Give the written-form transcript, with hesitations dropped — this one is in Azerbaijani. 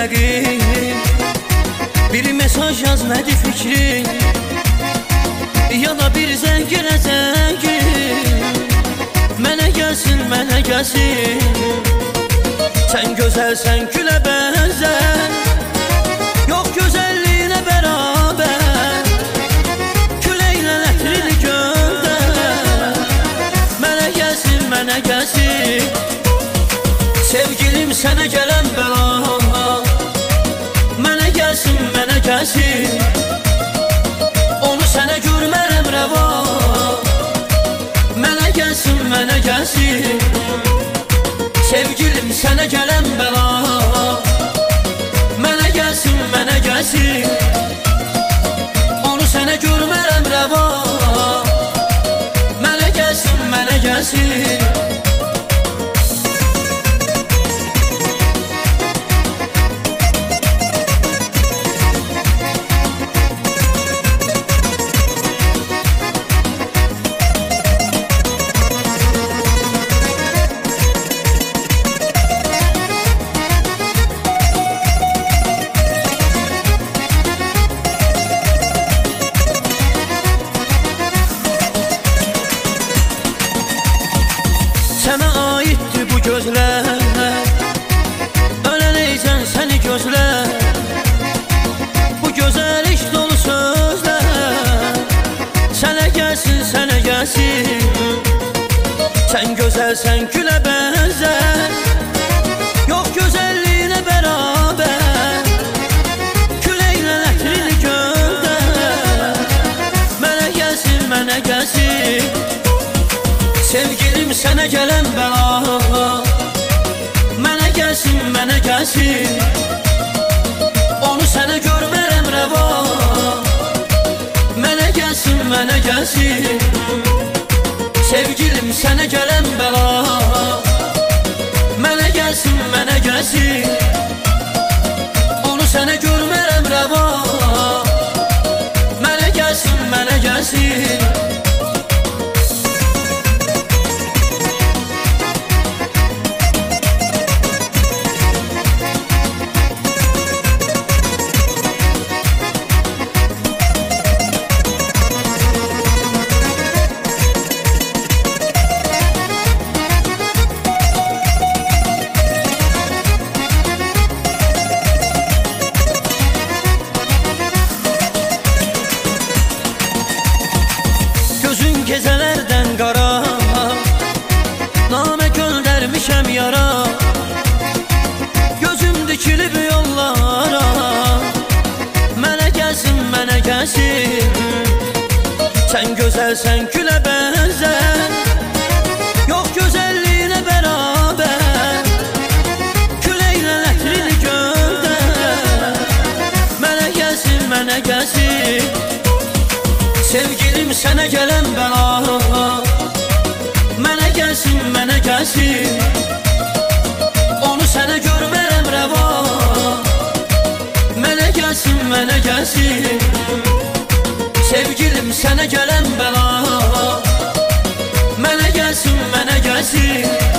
rəqib, bir mesaj yazmədi fikrim, ya da bir zəng gələcəkim. Mənə gəlsin, mənə gəlsin, sən gözəlsən gülə bənzər, yox gözəlliyinə bərabər, küləklə ətrini göndər. Mənə gəlsin, mənə gəlsin, sevgilim sənə gələn bəla. Mənə gəlsin, mənə gəlsin, onu sənə görmərəm rəva. Mənə gəlsin, mənə gəlsin, sevgilim sənə gələn bəla. Mənə gəlsin, mənə gəlsin, onu sənə görmərəm rəva. Mənə gəlsin, mənə gəlsin. Sənə aiddir bu gözlər, ölənəyəcən səni gözlər. Bu gözəl iş dolu sözlər, sənə gəlsin, sənə gəlsin, sən gözəlsən gülə bənzər, yox gözəlliyinə bərabər, küləklə ətrini göndər. Mənə gəlsin, mənə gəlsin, sevgilim sənə gələn bəla. Mənə gəlsin, mənə gəlsin, onu sənə görmərəm rəva. Mənə gəlsin, mənə gəlsin, sevgilim sənə gələn bəla. Mənə gəlsin, mənə gəlsin, onu sənə görmərəm rəva. Mənə gəlsin, mənə gəlsin. Gecələrdən qara, namə göndərmişəm yara. Gözüm dikilib yollara, mənə gəlsin, mənə gəlsin, sən gözəlsən gülə bənzər, yox gözəlliyinə bərabər, küləklə ətrini göndər. Mənə gəlsin, mənə gəlsin, sevgilim sənə gələn bəla. Mənə gəlsin, mənə gəlsin, onu sənə görmərəm rəva. Mənə gəlsin, mənə gəlsin, sevgilim sənə gələn bəla. Mənə gəlsin, mənə gəlsin,